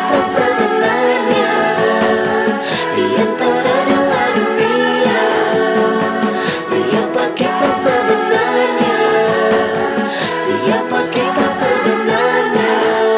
kita sebenarnya di antara dua dunia? Siapa kita sebenarnya? Siapa kita sebenarnya?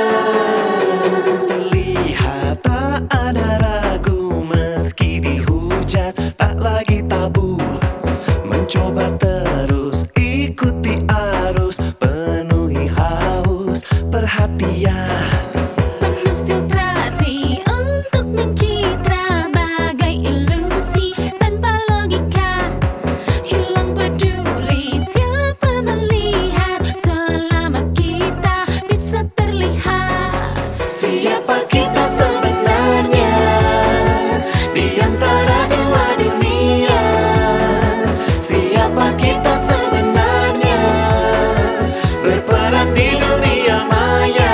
Terlihat tak ada ragu meski dihujat, tak lagi tabu. Mencoba terus ikuti arus, penuhi haus perhatian. Penuh filtrasi untuk mencitra, bagai ilusi tanpa logika. Hilang peduli siapa melihat, selama kita bisa terlihat. Siapa kita sebenarnya di antara dua dunia? Siapa kita sebenarnya berperan di dunia maya?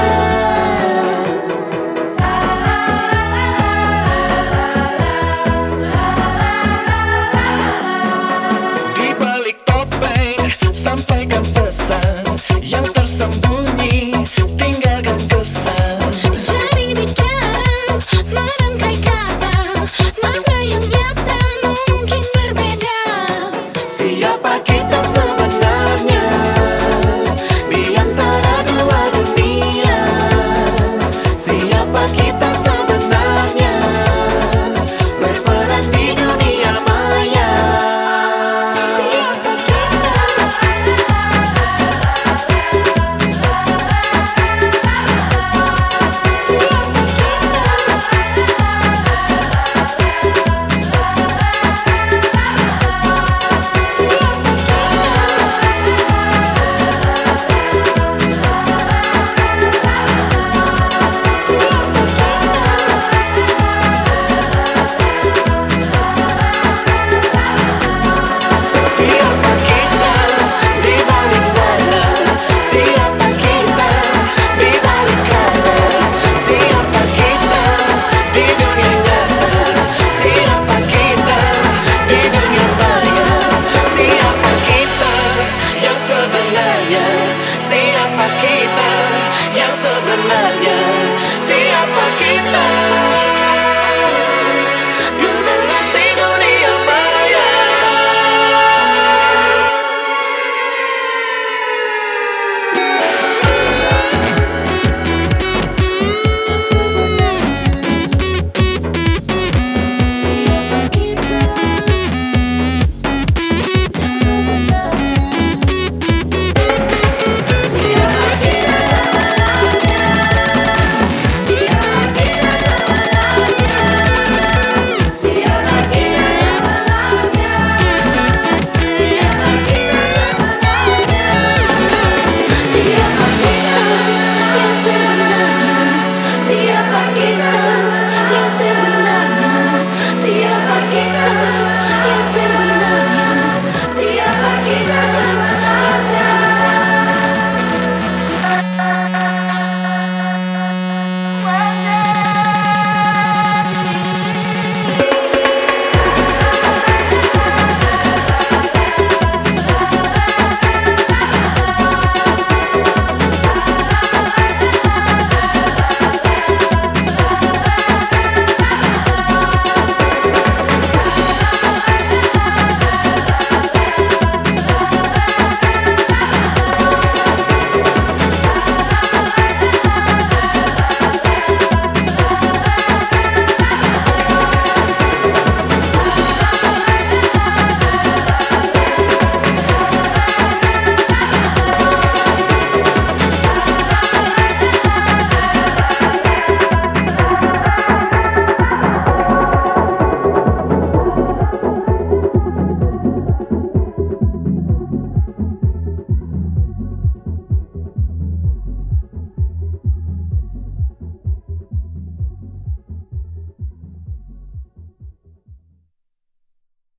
Di balik topeng sampaikan pesan yang tersembunyi, tinggalkan kesan. Jari bicara, merangkai kata, mana yang nyata mungkin berbeda. Siapa kita sebenarnya di antara dua dunia? Siapa kita sebenarnya berperan di dunia maya? Siapa kita? Siapa kita di balik warna? Siapa kita di balik kata? Siapa kita di dunia nyata? Siapa kita di dunia maya? Siapa kita yang sebenarnya? Siapa kita yang sebenarnya? Siapa kita? Generasi dunia maya. Siapa kita?